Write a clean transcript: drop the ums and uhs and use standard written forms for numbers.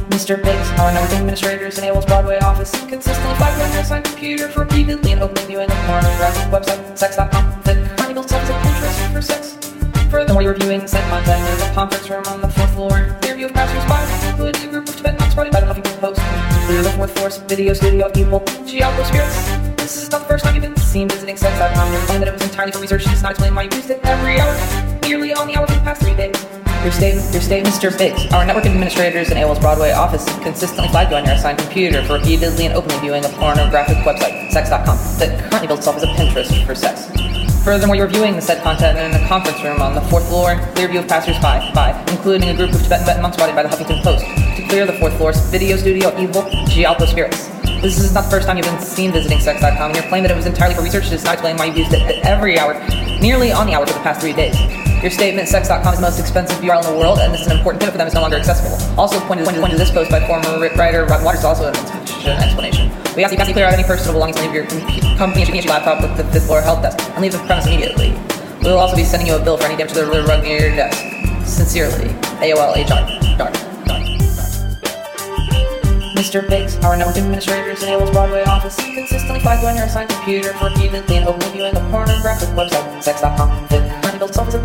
Mr. Biggs, our network administrators enables Broadway office consistently flagged on your assigned computer for repeatedly and openly viewing a pornographic website, sex.com, that currently builds up as a Pinterest for sex. Furthermore, you're viewing said content in the conference room on the 4th floor. Their view of passers-by, including a group of Tibetan monks brought by the Huffington Post. Clear the 4th floor's video studio of evil, Giallo spirits. This is not the first time you've been seen visiting sex.com. You're claiming that it was entirely for research. It's not explaining why you used it every hour, nearly on the hour for the past 3 days. Your statement, Mr. Biggs. Our network administrators enables Broadway office consistently flagged you on your assigned computer for repeatedly and openly viewing a pornographic website, sex.com, that currently builds itself as a Pinterest for sex. Furthermore, you're viewing the said content in a conference room on the 4th floor, clear view of passers-by, including a group of Tibetan monks brought by the Huffington Post, to clear the 4th floor's video studio of evil, Giallo spirits. This is not the first time you've been seen visiting sex.com, and your claim that it was entirely for research does not explain why you've used it every hour, nearly on the hour for the past 3 days. Your statement, sex.com is the most expensive URL in the world, and this is an important pivot for them, is no longer accessible. Also pointed to this post by former writer Rod Waters, also an explanation. We ask you to clear out any personal belongings and leave your company and laptop with the 5th floor help desk, and leave the premise immediately. We will also be sending you a bill for any damage to the rug near your desk. Sincerely, AOL HR. Dark. Mr. Biggs, our network administrators enables Broadway office consistently flagged on your assigned computer for repeatedly and openly viewing a pornographic website, sex.com, that currently builds itself as a